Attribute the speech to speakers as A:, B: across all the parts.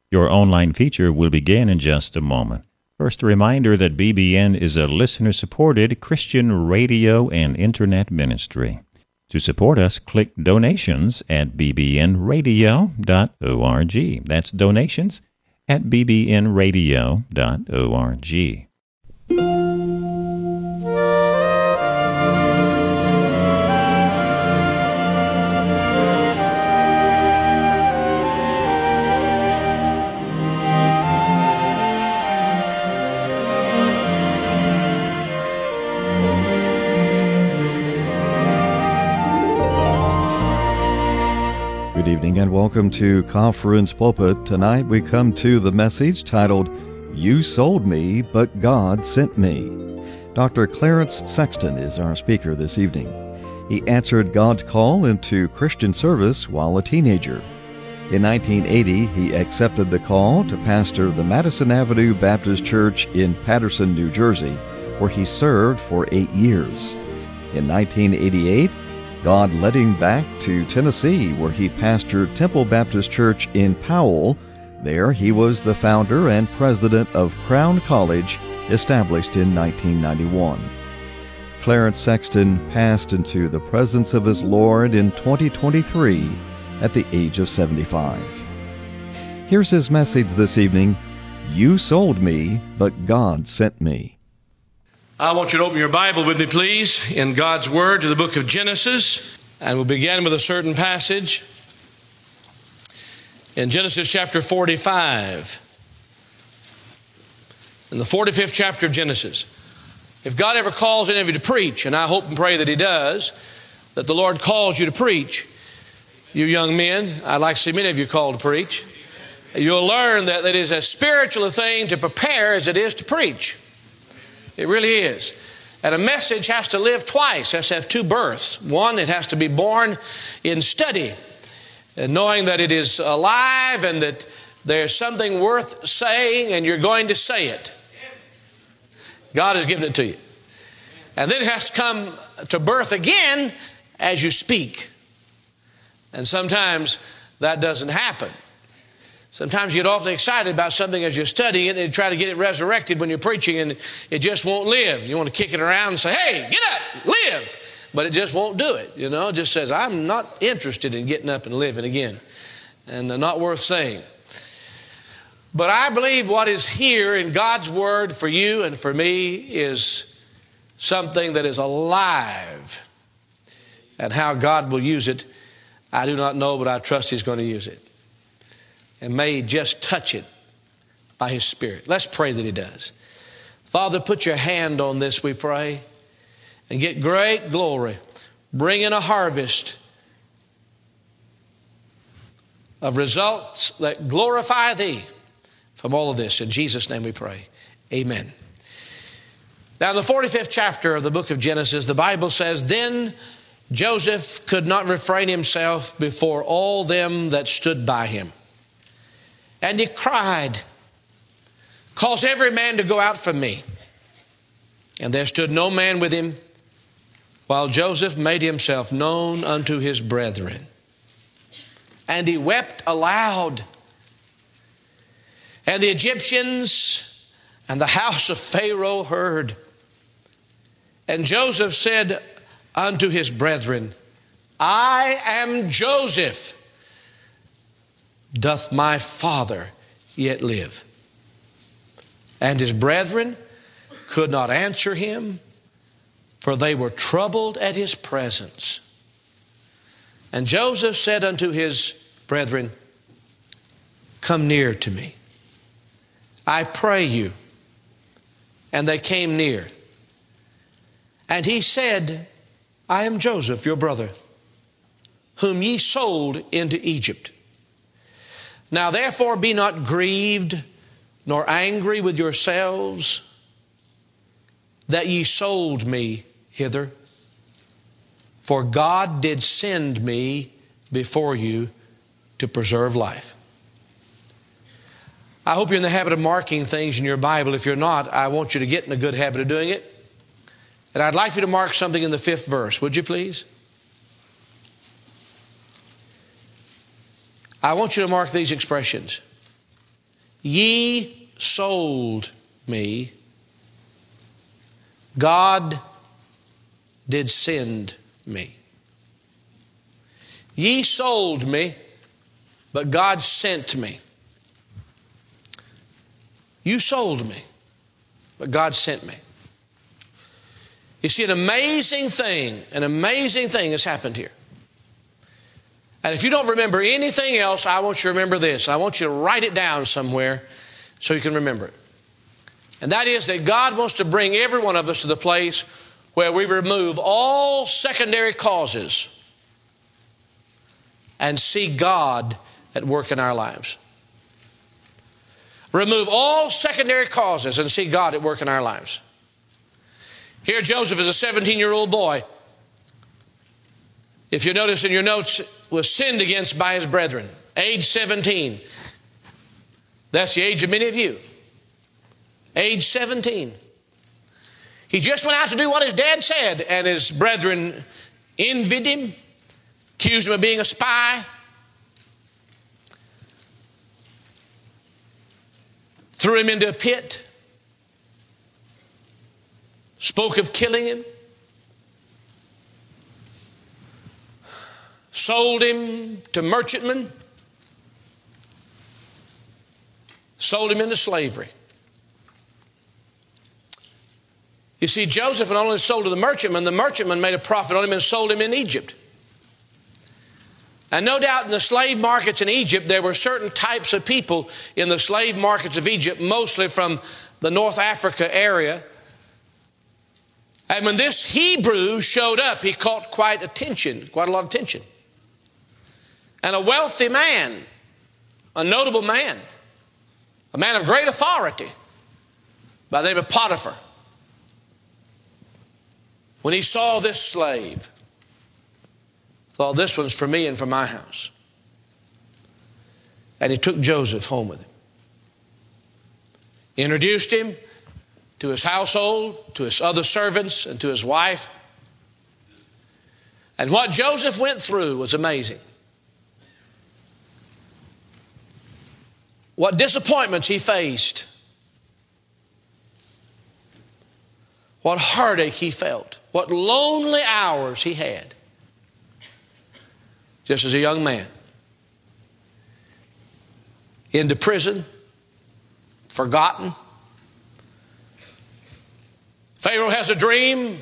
A: Your online feature will begin in just a moment. First, a reminder that BBN is a listener-supported Christian radio and internet ministry. To support us, click donations at bbnradio.org. That's donations at bbnradio.org.
B: Good evening and welcome to Conference Pulpit. Tonight we come to the message titled, You Sold Me, But God Sent Me. Dr. Clarence Sexton is our speaker this evening. He answered God's call into Christian service while a teenager. In 1980, he accepted the call to pastor the Madison Avenue Baptist Church in Paterson, New Jersey, where he served for 8 years. In 1988, God led him back to Tennessee, where he pastored Temple Baptist Church in Powell. There he was the founder and president of Crown College, established in 1991. Clarence Sexton passed into the presence of his Lord in 2023 at the age of 75. Here's his message this evening, You Sold Me, But God Sent Me.
C: I want you to open your Bible with me, please, in God's Word to the book of Genesis. And we'll begin with a certain passage in Genesis chapter 45. In the 45th chapter of Genesis. If God ever calls any of you to preach, and I hope and pray that He does, that the Lord calls you to preach, you young men, I'd like to see many of you called to preach, you'll learn that it is as spiritual a thing to prepare as it is to preach. It really is. And a message has to live twice. It has to have two births. One, it has to be born in study, and knowing that it is alive and that there's something worth saying and you're going to say it. God has given it to you. And then it has to come to birth again as you speak. And sometimes that doesn't happen. Sometimes you get awfully excited about something as you're studying it and you try to get it resurrected when you're preaching and it just won't live. You want to kick it around and say, hey, get up, live. But it just won't do it, It just says, I'm not interested in getting up and living again. And not worth saying. But I believe what is here in God's Word for you and for me is something that is alive. And how God will use it, I do not know, but I trust He's going to use it. And may He just touch it by His Spirit. Let's pray that He does. Father, put your hand on this, we pray, and get great glory. Bring in a harvest of results that glorify Thee from all of this. In Jesus' name we pray. Amen. Now in the 45th chapter of the book of Genesis, the Bible says, Then Joseph could not refrain himself before all them that stood by him. And he cried, Cause every man to go out from me. And there stood no man with him, while Joseph made himself known unto his brethren. And he wept aloud. And the Egyptians and the house of Pharaoh heard. And Joseph said unto his brethren, I am Joseph. Doth my father yet live? And his brethren could not answer him, for they were troubled at his presence. And Joseph said unto his brethren, Come near to me, I pray you. And they came near. And he said, I am Joseph, your brother, whom ye sold into Egypt. Now therefore be not grieved, nor angry with yourselves, that ye sold me hither. For God did send me before you to preserve life. I hope you're in the habit of marking things in your Bible. If you're not, I want you to get in a good habit of doing it. And I'd like you to mark something in the 5th verse. Would you please? I want you to mark these expressions. Ye sold me, God did send me. Ye sold me, but God sent me. You sold me, but God sent me. You see, an amazing thing has happened here. And if you don't remember anything else, I want you to remember this. I want you to write it down somewhere so you can remember it. And that is that God wants to bring every one of us to the place where we remove all secondary causes and see God at work in our lives. Remove all secondary causes and see God at work in our lives. Here Joseph is a 17-year-old boy. If you notice in your notes, was sinned against by his brethren. Age 17. That's the age of many of you. Age 17. He just went out to do what his dad said, and his brethren envied him, accused him of being a spy, threw him into a pit, spoke of killing him, sold him to merchantmen, sold him into slavery. You see, Joseph not only sold to the merchantman made a profit on him and sold him in Egypt. And no doubt in the slave markets in Egypt, there were certain types of people in the slave markets of Egypt, mostly from the North Africa area. And when this Hebrew showed up, he caught quite a lot of attention. And a wealthy man, a notable man, a man of great authority by the name of Potiphar. When he saw this slave, thought, this one's for me and for my house. And he took Joseph home with him. Introduced him to his household, to his other servants, and to his wife. And what Joseph went through was amazing. What disappointments he faced. What heartache he felt. What lonely hours he had. Just as a young man. Into prison. Forgotten. Pharaoh has a dream.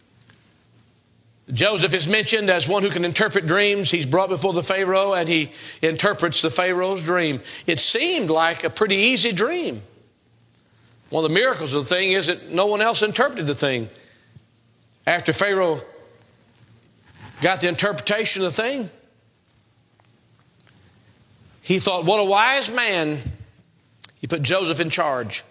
C: Joseph is mentioned as one who can interpret dreams. He's brought before the Pharaoh and he interprets the Pharaoh's dream. It seemed like a pretty easy dream. One of the miracles of the thing is that no one else interpreted the thing. After Pharaoh got the interpretation of the thing, he thought, what a wise man. He put Joseph in charge.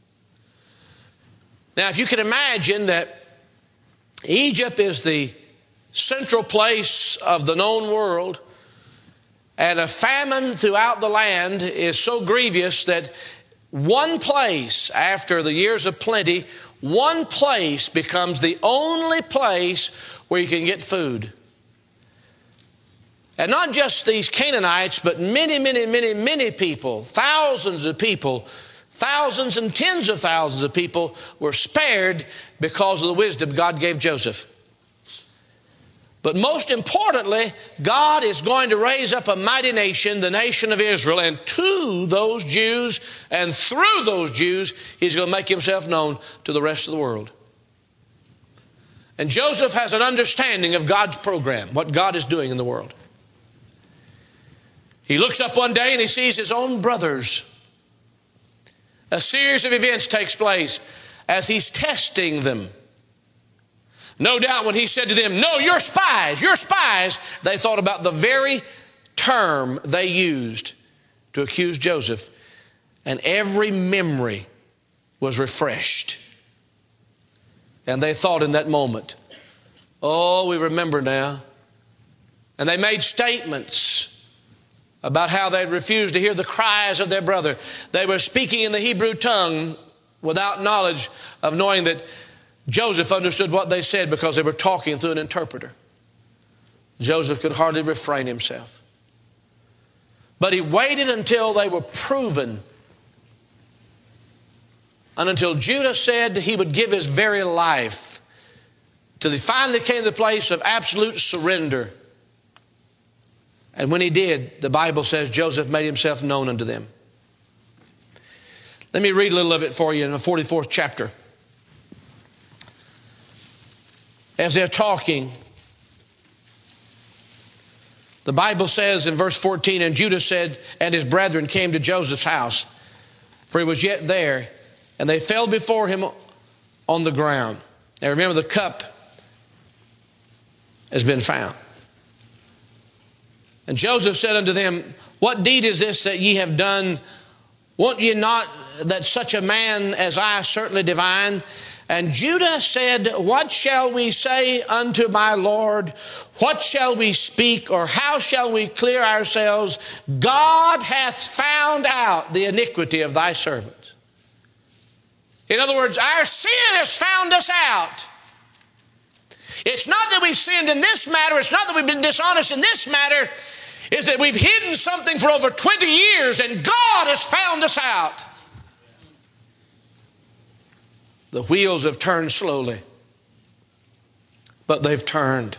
C: Now, if you can imagine that Egypt is the central place of the known world, and a famine throughout the land is so grievous that one place, after the years of plenty, one place becomes the only place where you can get food. And not just these Canaanites, but many people, thousands of people, thousands and tens of thousands of people were spared because of the wisdom God gave Joseph. But most importantly, God is going to raise up a mighty nation, the nation of Israel, and to those Jews and through those Jews, He's going to make Himself known to the rest of the world. And Joseph has an understanding of God's program, what God is doing in the world. He looks up one day and he sees his own brothers. A series of events takes place as he's testing them. No doubt when he said to them, no, you're spies, they thought about the very term they used to accuse Joseph. And every memory was refreshed. And they thought in that moment, oh, we remember now. And they made statements about how they refused to hear the cries of their brother. They were speaking in the Hebrew tongue without knowledge of knowing that Joseph understood what they said because they were talking through an interpreter. Joseph could hardly refrain himself. But he waited until they were proven and until Judah said he would give his very life, till he finally came to the place of absolute surrender. And when he did, the Bible says Joseph made himself known unto them. Let me read a little of it for you in the 44th chapter. As they're talking, the Bible says in verse 14, and Judah said, and his brethren came to Joseph's house, for he was yet there, and they fell before him on the ground. Now remember, the cup has been found. And Joseph said unto them, what deed is this that ye have done? Wot ye not that such a man as I certainly divine? And Judah said, what shall we say unto my Lord? What shall we speak, or how shall we clear ourselves? God hath found out the iniquity of thy servant. In other words, our sin has found us out. It's not that we've sinned in this matter. It's not that we've been dishonest in this matter. It's that we've hidden something for over 20 years and God has found us out. The wheels have turned slowly, but they've turned.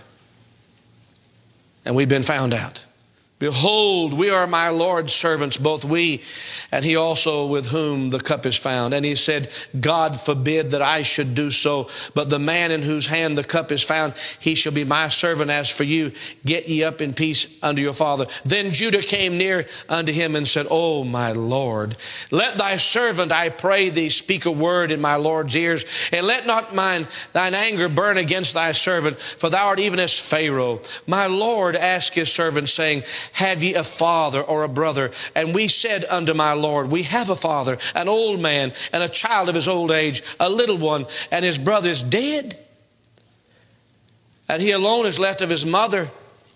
C: And we've been found out. Behold, we are my Lord's servants, both we and he also with whom the cup is found. And he said, God forbid that I should do so, but the man in whose hand the cup is found, he shall be my servant. As for you, get ye up in peace unto your father. Then Judah came near unto him and said, O my Lord, let thy servant, I pray thee, speak a word in my Lord's ears, and let not thine anger burn against thy servant, for thou art even as Pharaoh. My Lord asked his servant, saying, have ye a father or a brother? And we said unto my Lord, we have a father, an old man, and a child of his old age, a little one, and his brother is dead. And he alone is left of his mother,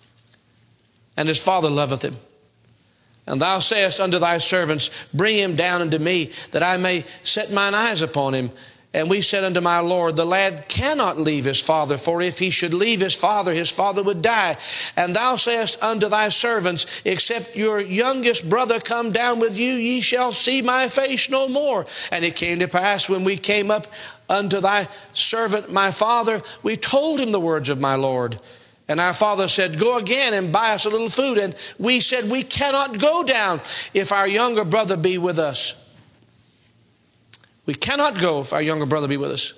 C: and his father loveth him. And thou sayest unto thy servants, bring him down unto me, that I may set mine eyes upon him. And we said unto my Lord, the lad cannot leave his father, for if he should leave his father would die. And thou sayest unto thy servants, except your youngest brother come down with you, ye shall see my face no more. And it came to pass, when we came up unto thy servant my father, we told him the words of my Lord. And our father said, go again and buy us a little food. And we said, we cannot go down if our younger brother be with us. We cannot go if our younger brother be with us.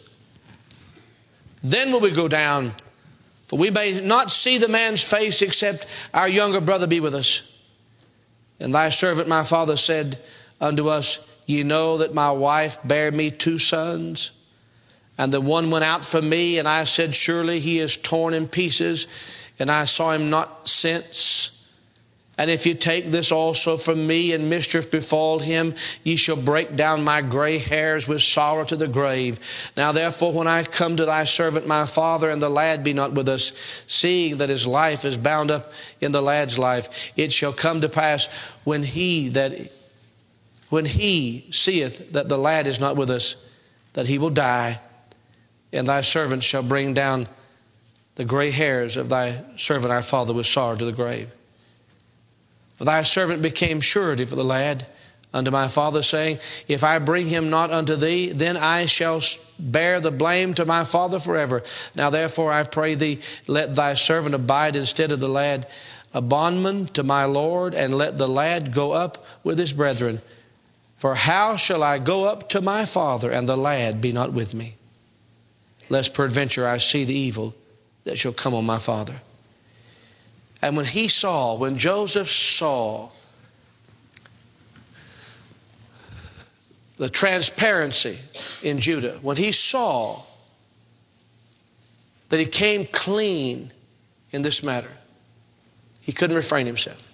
C: Then will we go down, for we may not see the man's face except our younger brother be with us. And thy servant my father said unto us, ye know that my wife bare me 2 sons, and the one went out from me, and I said, surely he is torn in pieces, and I saw him not since. And if you take this also from me, and mischief befall him, ye shall break down my gray hairs with sorrow to the grave. Now therefore, when I come to thy servant my father, and the lad be not with us, seeing that his life is bound up in the lad's life, it shall come to pass when he seeth that the lad is not with us, that he will die, and thy servant shall bring down the gray hairs of thy servant our father with sorrow to the grave. For thy servant became surety for the lad unto my father, saying, if I bring him not unto thee, then I shall bear the blame to my father forever. Now therefore I pray thee, let thy servant abide instead of the lad, a bondman to my Lord, and let the lad go up with his brethren. For how shall I go up to my father, and the lad be not with me? Lest peradventure I see the evil that shall come on my father. And when Joseph saw the transparency in Judah, when he saw that he came clean in this matter, he couldn't refrain himself.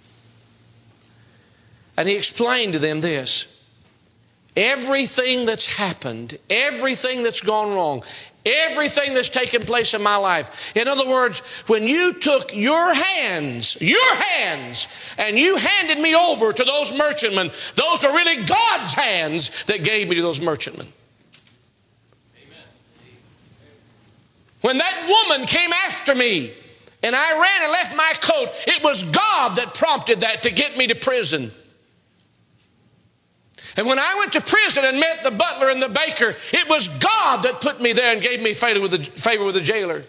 C: And he explained to them this: everything that's happened, everything that's gone wrong, everything that's taken place in my life. In other words, when you took your hands, and you handed me over to those merchantmen, those are really God's hands that gave me to those merchantmen. Amen. When that woman came after me, and I ran and left my coat, it was God that prompted that to get me to prison. And when I went to prison and met the butler and the baker, it was God that put me there and gave me favor with the jailer.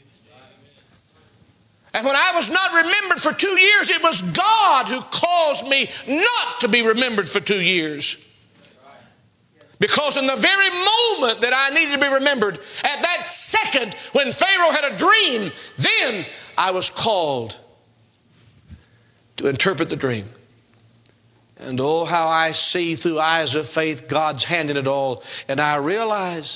C: And when I was not remembered for 2 years, it was God who caused me not to be remembered for 2 years. Because in the very moment that I needed to be remembered, at that second when Pharaoh had a dream, then I was called to interpret the dream. And oh, how I see through eyes of faith God's hand in it all. And I realize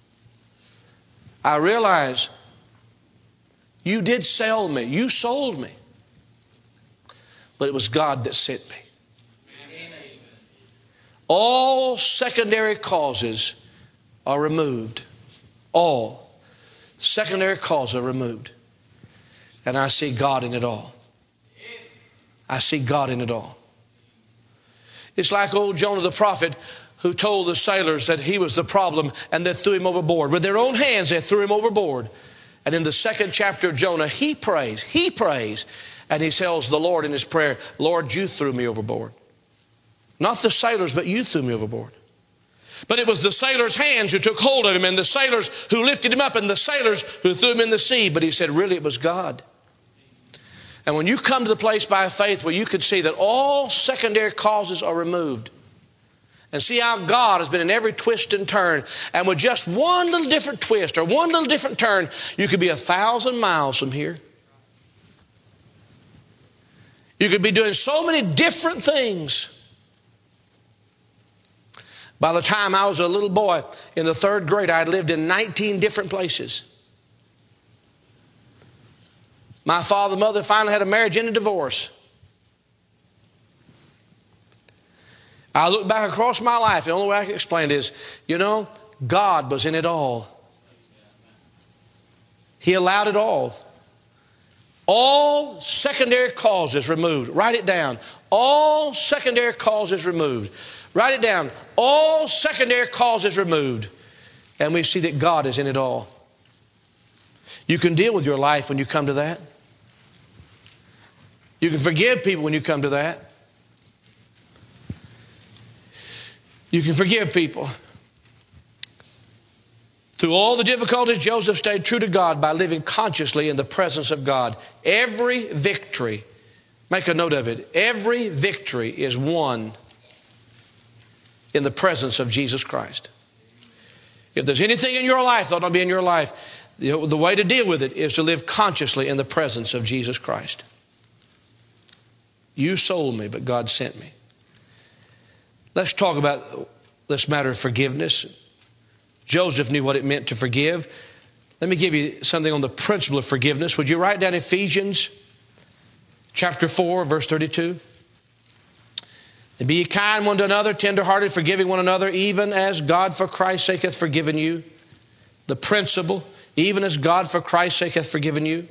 C: you did sell me. You sold me. But it was God that sent me. Amen. All secondary causes are removed. All secondary causes are removed. And I see God in it all. I see God in it all. It's like old Jonah the prophet who told the sailors that he was the problem and they threw him overboard. With their own hands, they threw him overboard. And in the 2nd chapter of Jonah, he prays, and he tells the Lord in his prayer, Lord, you threw me overboard. Not the sailors, but you threw me overboard. But it was the sailors' hands who took hold of him, and the sailors who lifted him up, and the sailors who threw him in the sea. But he said, really, it was God. And when you come to the place by faith where you can see that all secondary causes are removed, and see how God has been in every twist and turn, and with just one little different twist or one little different turn, you could be 1,000 miles from here. You could be doing so many different things. By the time I was a little boy in the 3rd grade, I had lived in 19 different places. My father and mother finally had a marriage and a divorce. I look back across my life, the only way I can explain it is, God was in it all. He allowed it all. All secondary causes removed. Write it down. All secondary causes removed. Write it down. All secondary causes removed. And we see that God is in it all. You can deal with your life when you come to that. You can forgive people when you come to that. You can forgive people. Through all the difficulties, Joseph stayed true to God by living consciously in the presence of God. Every victory, make a note of it, every victory is won in the presence of Jesus Christ. If there's anything in your life that ought not be in your life, the way to deal with it is to live consciously in the presence of Jesus Christ. You sold me, but God sent me. Let's talk about this matter of forgiveness. Joseph knew what it meant to forgive. Let me give you something on the principle of forgiveness. Would you write down Ephesians chapter 4, verse 32? And be ye kind one to another, tenderhearted, forgiving one another, even as God for Christ's sake hath forgiven you. The principle, even as God for Christ's sake hath forgiven you.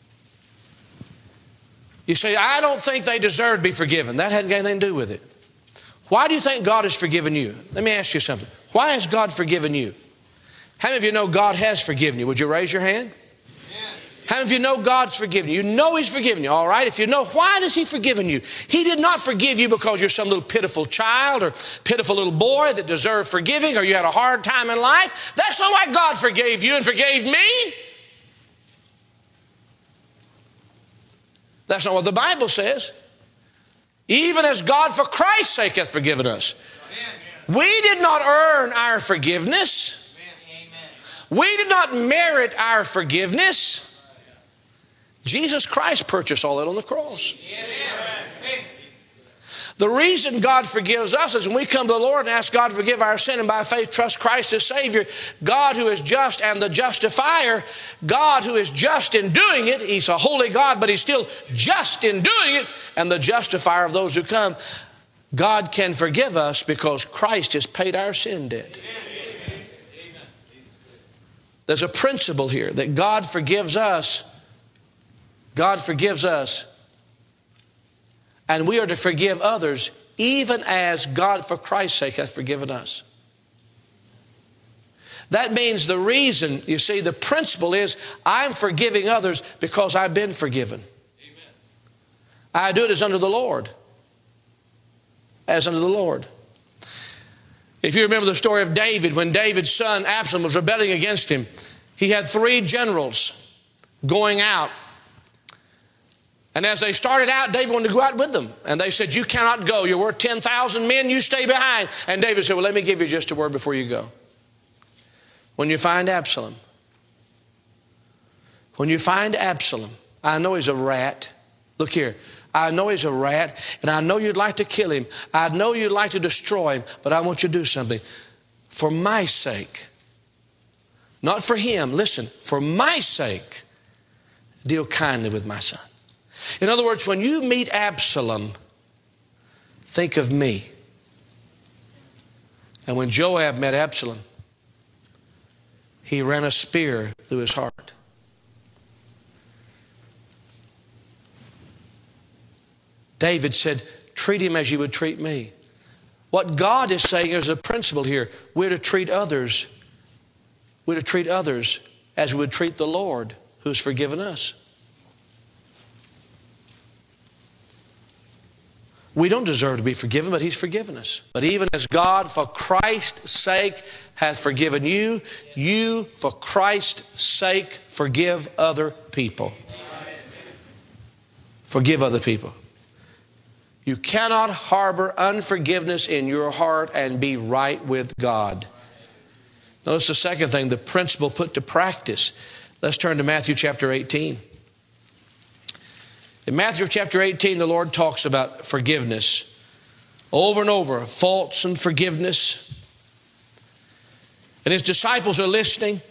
C: You say, I don't think they deserve to be forgiven. That hadn't got anything to do with it. Why do you think God has forgiven you? Let me ask you something. Why has God forgiven you? How many of you know God has forgiven you? Would you raise your hand? How many of you know God's forgiven you? You know He's forgiven you, all right? If you know, why does He forgiven you? He did not forgive you because you're some little pitiful child or pitiful little boy that deserved forgiving, or you had a hard time in life. That's not why God forgave you and forgave me. That's not what the Bible says. Even as God for Christ's sake hath forgiven us. Amen. We did not earn our forgiveness. Amen. We did not merit our forgiveness. Jesus Christ purchased all that on the cross. Amen. The reason God forgives us is when we come to the Lord and ask God to forgive our sin and by faith trust Christ as Savior. God who is just and the justifier, God who is just in doing it, He's a holy God, but He's still just in doing it, and the justifier of those who come. God can forgive us because Christ has paid our sin debt. There's a principle here that God forgives us. God forgives us. And we are to forgive others even as God for Christ's sake hath forgiven us. That means the reason, you see, the principle is I'm forgiving others because I've been forgiven. Amen. I do it as unto the Lord. As unto the Lord. If you remember the story of David, when David's son Absalom was rebelling against him, he had 3 generals going out. And as they started out, David wanted to go out with them. And they said, you cannot go. You're worth 10,000 men. You stay behind. And David said, well, let me give you just a word before you go. When you find Absalom, I know he's a rat. Look here. I know he's a rat, and I know you'd like to kill him. I know you'd like to destroy him, but I want you to do something. For my sake, not for him, listen, for my sake, deal kindly with my son. In other words, when you meet Absalom, think of me. And when Joab met Absalom, he ran a spear through his heart. David said, treat him as you would treat me. What God is saying is a principle here. We're to treat others. We're to treat others as we would treat the Lord who's forgiven us. We don't deserve to be forgiven, but He's forgiven us. But even as God, for Christ's sake, hath forgiven you, you, for Christ's sake, forgive other people. Forgive other people. You cannot harbor unforgiveness in your heart and be right with God. Notice the second thing, the principle put to practice. Let's turn to Matthew chapter 18. In Matthew chapter 18, the Lord talks about forgiveness. Over and over, faults and forgiveness. And His disciples are listening.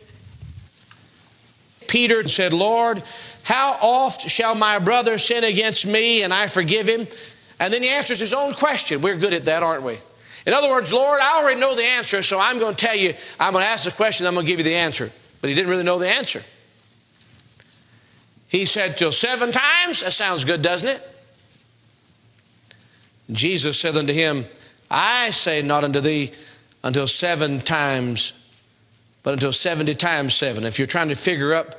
C: Peter said, Lord, how oft shall my brother sin against me and I forgive him? And then he answers his own question. We're good at that, aren't we? In other words, Lord, I already know the answer, so I'm going to tell you, I'm going to ask the question, I'm going to give you the answer. But he didn't really know the answer. He said, till 7 times? That sounds good, doesn't it? Jesus said unto him, I say not unto thee until 7 times, but until 70 times 7. If you're trying to figure up,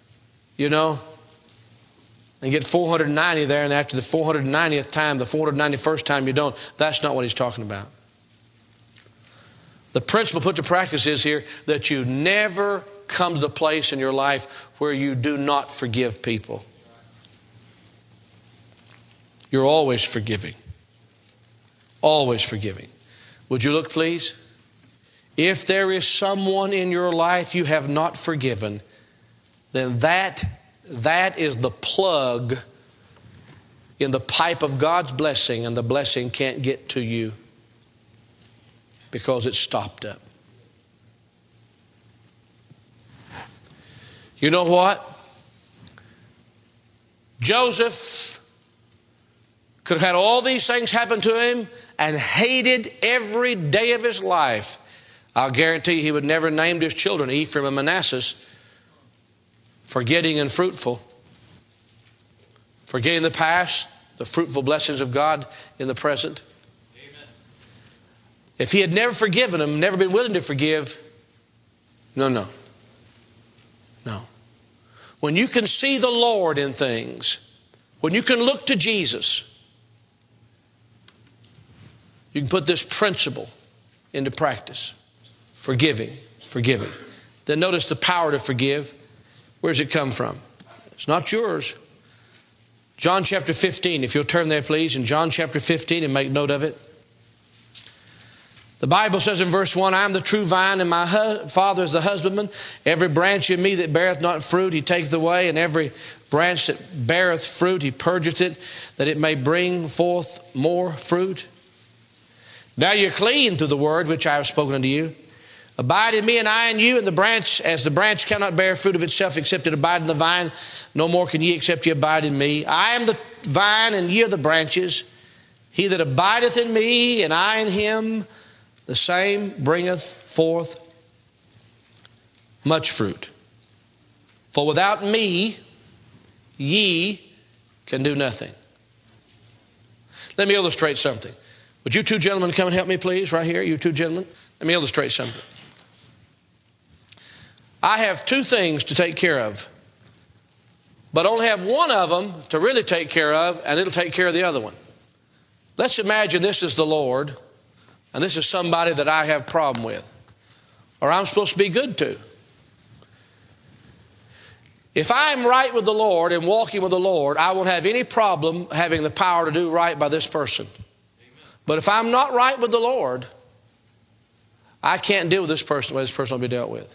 C: and get 490 there, and after the 490th time, the 491st time you don't, that's not what he's talking about. The principle put to practice is here that you never come to the place in your life where you do not forgive people. You're always forgiving. Always forgiving. Would you look, please? If there is someone in your life you have not forgiven, then that is the plug in the pipe of God's blessing, and the blessing can't get to you because it's stopped up. You know what? Joseph could have had all these things happen to him and hated every day of his life. I'll guarantee you he would never named his children Ephraim and Manasseh. Forgetting and fruitful. Forgetting the past, the fruitful blessings of God in the present. Amen. If he had never forgiven them, never been willing to forgive, no. When you can see the Lord in things, when you can look to Jesus, you can put this principle into practice. Forgiving. Then notice the power to forgive. Where does it come from? It's not yours. John chapter 15, if you'll turn there please, in John chapter 15 and make note of it. The Bible says in verse 1, I am the true vine and my Father is the husbandman. Every branch in me that beareth not fruit, He taketh away, and every branch that beareth fruit, He purgeth it, that it may bring forth more fruit. Now you're clean through the word which I have spoken unto you. Abide in me and I in you, and the branch, as the branch cannot bear fruit of itself except it abide in the vine, no more can ye except ye abide in me. I am the vine and ye are the branches. He that abideth in me and I in him, the same bringeth forth much fruit. For without me, ye can do nothing. Let me illustrate something. Would you two gentlemen come and help me, please, right here? You two gentlemen. Let me illustrate something. I have 2 things to take care of, but only have one of them to really take care of, and it'll take care of the other one. Let's imagine this is the Lord. and this is somebody that I have a problem with, or I'm supposed to be good to. If I'm right with the Lord and walking with the Lord, I won't have any problem having the power to do right by this person. But if I'm not right with the Lord, I can't deal with this person the way this person will be dealt with.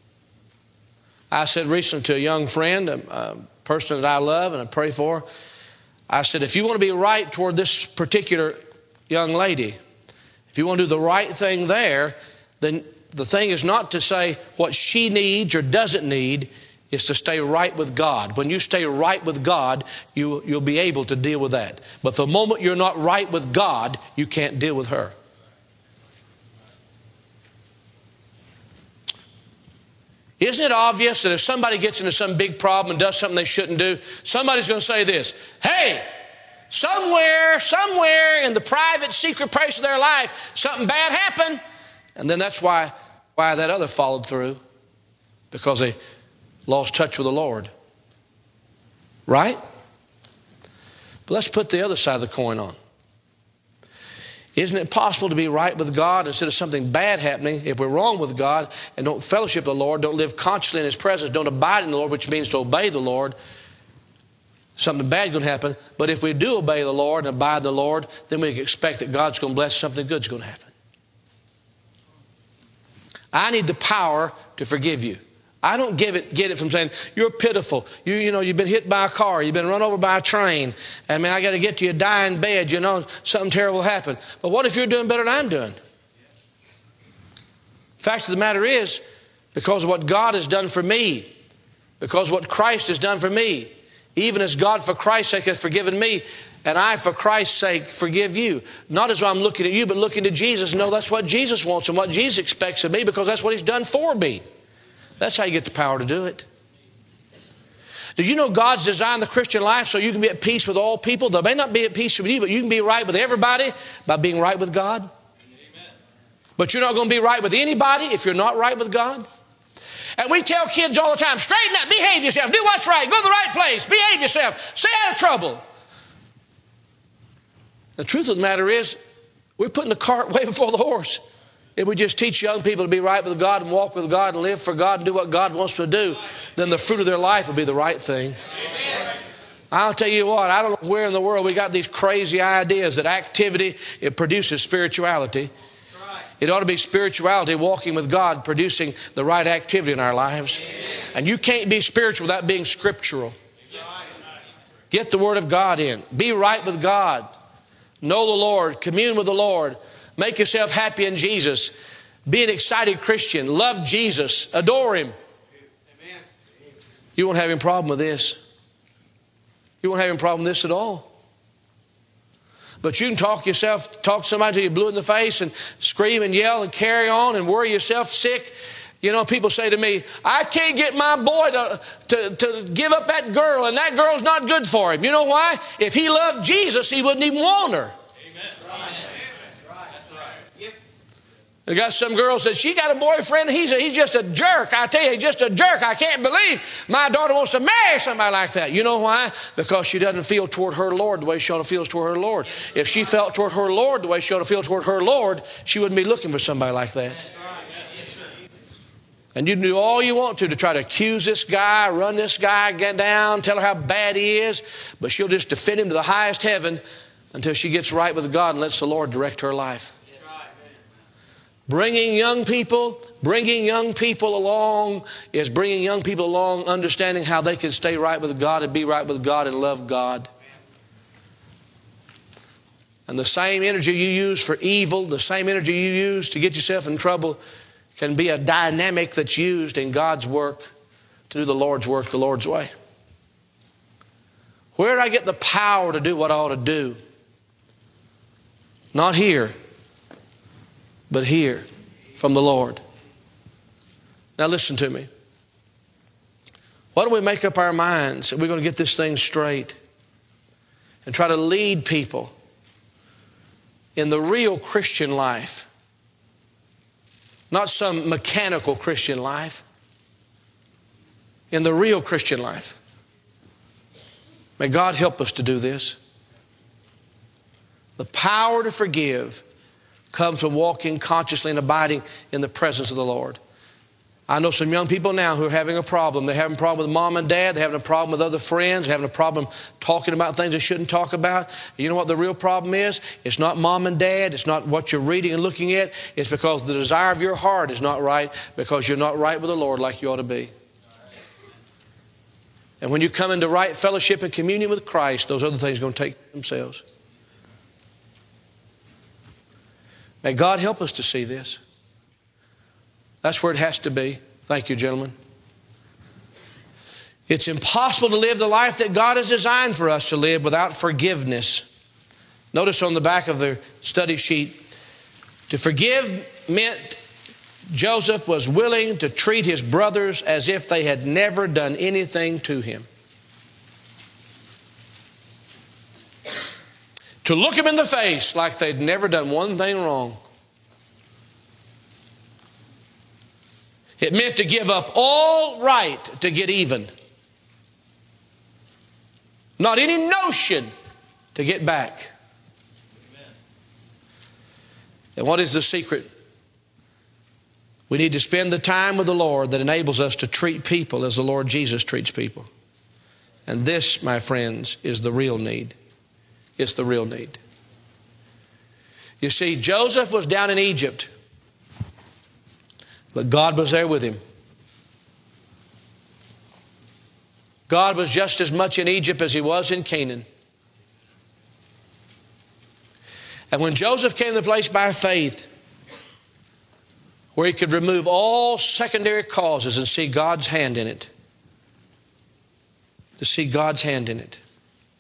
C: I said recently to a young friend, a person that I love and I pray for, I said, if you want to be right toward this particular young lady, if you want to do the right thing there, then the thing is not to say what she needs or doesn't need, is to stay right with God. When you stay right with God, you'll be able to deal with that. But the moment you're not right with God, you can't deal with her. Isn't it obvious that if somebody gets into some big problem and does something they shouldn't do, somebody's going to say this, hey, somewhere in the private, secret place of their life, something bad happened. And then that's why that other followed through, because they lost touch with the Lord. Right? But let's put the other side of the coin on. Isn't it possible to be right with God instead of something bad happening? If we're wrong with God and don't fellowship the Lord, don't live consciously in His presence, don't abide in the Lord, which means to obey the Lord, something bad is going to happen. But if we do obey the Lord and abide the Lord, then we can expect that God's going to bless, something good's going to happen. I need the power to forgive you. I don't get it from saying, you're pitiful. You've been hit by a car. You've been run over by a train. I mean, I got to get to your dying bed. Something terrible happened. But what if you're doing better than I'm doing? Fact of the matter is, because of what God has done for me, because of what Christ has done for me, even as God for Christ's sake has forgiven me, and I for Christ's sake forgive you. Not as though I'm looking at you, but looking to Jesus. No, that's what Jesus wants and what Jesus expects of me, because that's what He's done for me. That's how you get the power to do it. Did you know God's designed the Christian life so you can be at peace with all people? They may not be at peace with you, but you can be right with everybody by being right with God. Amen. But you're not going to be right with anybody if you're not right with God. And we tell kids all the time, straighten up, behave yourself, do what's right, go to the right place, behave yourself, stay out of trouble. The truth of the matter is, we're putting the cart way before the horse. If we just teach young people to be right with God and walk with God and live for God and do what God wants them to do, then the fruit of their life will be the right thing. Amen. I'll tell you what, I don't know where in the world we got these crazy ideas that activity, it produces spirituality. It ought to be spirituality, walking with God, producing the right activity in our lives. And you can't be spiritual without being scriptural. Get the Word of God in. Be right with God. Know the Lord. Commune with the Lord. Make yourself happy in Jesus. Be an excited Christian. Love Jesus. Adore Him. Amen. You won't have any problem with this. You won't have any problem with this at all. But you can talk to somebody until you're blue in the face and scream and yell and carry on and worry yourself sick. People say to me, I can't get my boy to give up that girl, and that girl's not good for him. You know why? If he loved Jesus, he wouldn't even want her. Amen. I got some girl said she got a boyfriend. He's just a jerk. I tell you, he's just a jerk. I can't believe my daughter wants to marry somebody like that. You know why? Because she doesn't feel toward her Lord the way she ought to feel toward her Lord. If she felt toward her Lord the way she ought to feel toward her Lord, she wouldn't be looking for somebody like that. And you can do all you want to try to accuse this guy, run this guy, get down, tell her how bad he is, but she'll just defend him to the highest heaven until she gets right with God and lets the Lord direct her life. Bringing young people along is bringing young people along, understanding how they can stay right with God and be right with God and love God. And the same energy you use for evil, the same energy you use to get yourself in trouble, can be a dynamic that's used in God's work to do the Lord's work the Lord's way. Where do I get the power to do what I ought to do? Not here, but here from the Lord. Now listen to me. Why don't we make up our minds that we're going to get this thing straight and try to lead people in the real Christian life, not some mechanical Christian life, in the real Christian life. May God help us to do this. The power to forgive comes from walking consciously and abiding in the presence of the Lord. I know some young people now who are having a problem. They're having a problem with mom and dad. They're having a problem with other friends. They're having a problem talking about things they shouldn't talk about. You know what the real problem is? It's not mom and dad. It's not what you're reading and looking at. It's because the desire of your heart is not right, because you're not right with the Lord like you ought to be. And when you come into right fellowship and communion with Christ, those other things are going to take themselves. May God help us to see this. That's where it has to be. Thank you, gentlemen. It's impossible to live the life that God has designed for us to live without forgiveness. Notice on the back of the study sheet, to forgive meant Joseph was willing to treat his brothers as if they had never done anything to him. To look him in the face like they'd never done one thing wrong. It meant to give up all right to get even. Not any notion to get back. Amen. And what is the secret? We need to spend the time with the Lord that enables us to treat people as the Lord Jesus treats people. And this, my friends, is the real need. It's the real need. You see, Joseph was down in Egypt, but God was there with him. God was just as much in Egypt as he was in Canaan. And when Joseph came to the place by faith, where he could remove all secondary causes and see God's hand in it, to see God's hand in it,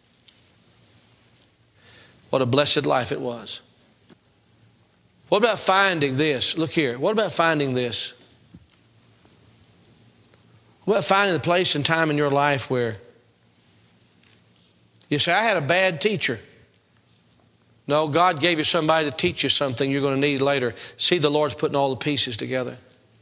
C: what a blessed life it was. What about finding this? Look here. What about finding this? What about finding the place and time in your life where you say, I had a bad teacher. No, God gave you somebody to teach you something you're going to need later. See, the Lord's putting all the pieces together.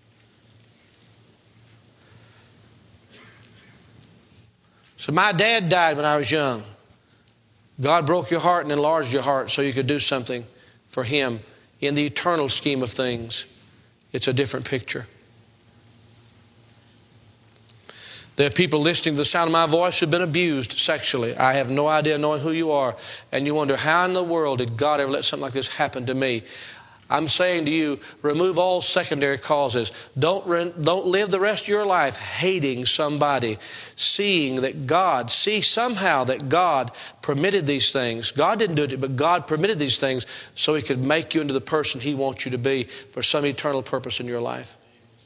C: So my dad died when I was young. God broke your heart and enlarged your heart so you could do something for him. In the eternal scheme of things, it's a different picture. There are people listening to the sound of my voice who have been abused sexually. I have no idea knowing who you are. And you wonder, how in the world did God ever let something like this happen to me? I'm saying to you, remove all secondary causes. Don't live the rest of your life hating somebody, see somehow that God permitted these things. God didn't do it, but God permitted these things so he could make you into the person he wants you to be for some eternal purpose in your life.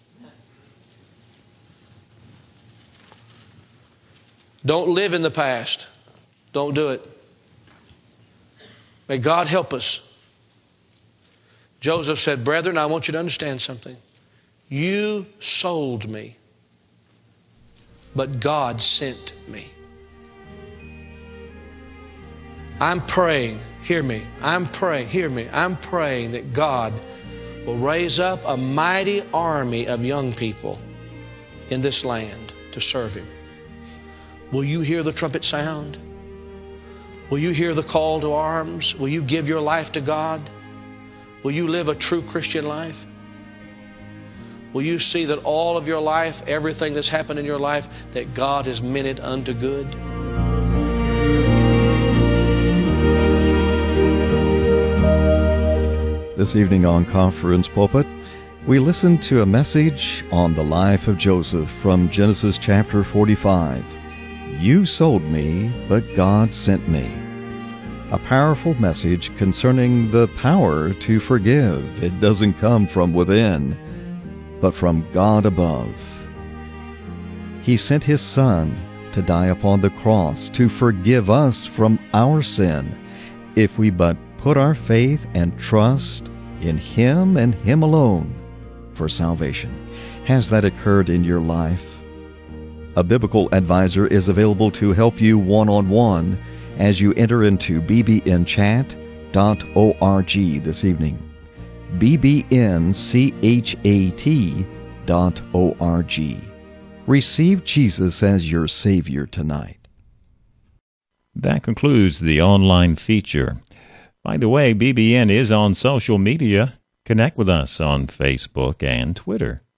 C: Don't live in the past. Don't do it. May God help us. Joseph said, brethren, I want you to understand something. You sold me, but God sent me. I'm praying, hear me. I'm praying that God will raise up a mighty army of young people in this land to serve him. Will you hear the trumpet sound? Will you hear the call to arms? Will you give your life to God? Will you live a true Christian life? Will you see that all of your life, everything that's happened in your life, that God has meant it unto good?
B: This evening on Conference Pulpit, we listened to a message on the life of Joseph from Genesis chapter 45. You sold me, but God sent me. A powerful message concerning the power to forgive. It doesn't come from within, but from God above. He sent His Son to die upon the cross to forgive us from our sin, if we but put our faith and trust in Him and Him alone for salvation. Has that occurred in your life? A biblical advisor is available to help you one-on-one as you enter into bbnchat.org this evening. bbnchat.org. Receive Jesus as your Savior tonight.
A: That concludes the online feature. By the way, BBN is on social media. Connect with us on Facebook and Twitter.